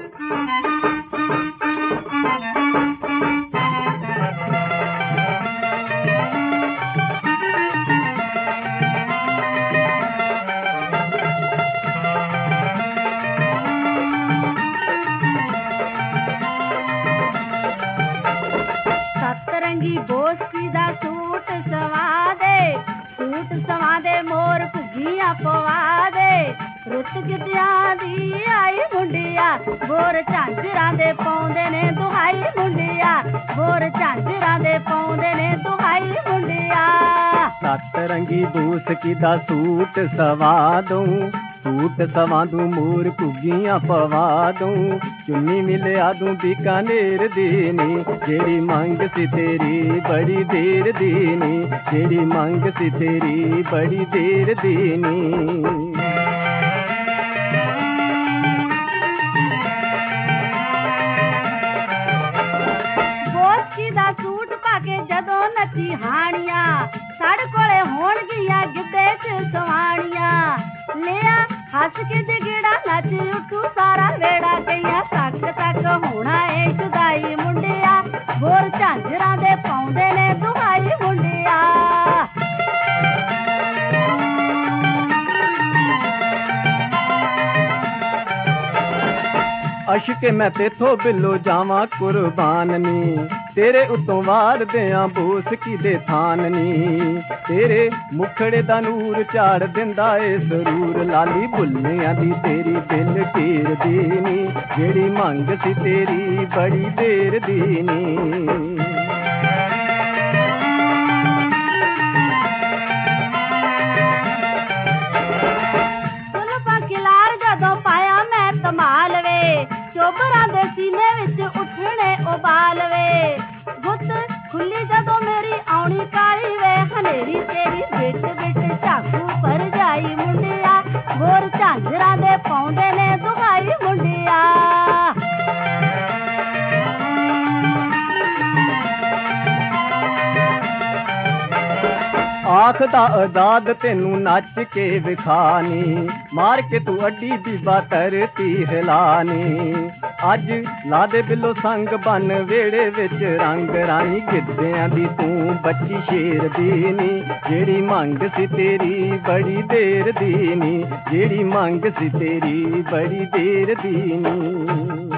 सतरंगी गोश्ती दा सूट सवा दे मोर घुगियां पवा दे रुत गिद्धियां दी आई मुंडिया बोर झांजरां दे पाउंदे ने दुहाई मुंडिया बोर झांजरां दे पाउंदे ने दुहाई मुंडिया सतरंगी दोस्ती दा सूट सवा दूं मोर घुगियां पवा दूं चुन्नी मिलिया दूं बीकानेर दी नी जेड़ी मंग सी तेरी बड़ी देर दी नी जेड़ी मंग सी तेरी बड़ी देर दी नी सूट पाके जदों नची हानिया साढ़े कोले होणगियां गिद्धे च सवाणिया लिया हस के जगड़ा नच उठू सारा वेड़ा कईया तक तक होना ए जुदाई मुंडिया बोर झांजरां दे पाउंदे ने दुहाई मुंडिया अशके मैं तेथों बिलो जावा कुर्बान नी तेरे उतों वार दियां बोस की दे थान नी तेरे मुखड़े दा नूर चाड़ दिंदा ए सरूर लाली बुल्लियां दी तेरी दिल कीर दी नी जेड़ी मंग सी तेरी बड़ी देर दी नी चोबरां दे सीने विच उठणे उबाल वे गुत खुली जदों मेरी आउणी काली वे हनेरी तेरी बिट बिट झाकू पर जाई मुंडिया बोर झांजरां दे पाउंदे ने दुहाई मुंडिया आखदा आजाद तेनू नच के विखानी मार के तू अड्डी बीबा धरती हिलानी अज ला दे बिलो संग बन वेड़े विच रंग रानी गिद्धियां दी तू बच्ची शेर दी नी जेड़ी मंग सी तेरी बड़ी देर दी नी जेड़ी मंग सी तेरी बड़ी देर दी नी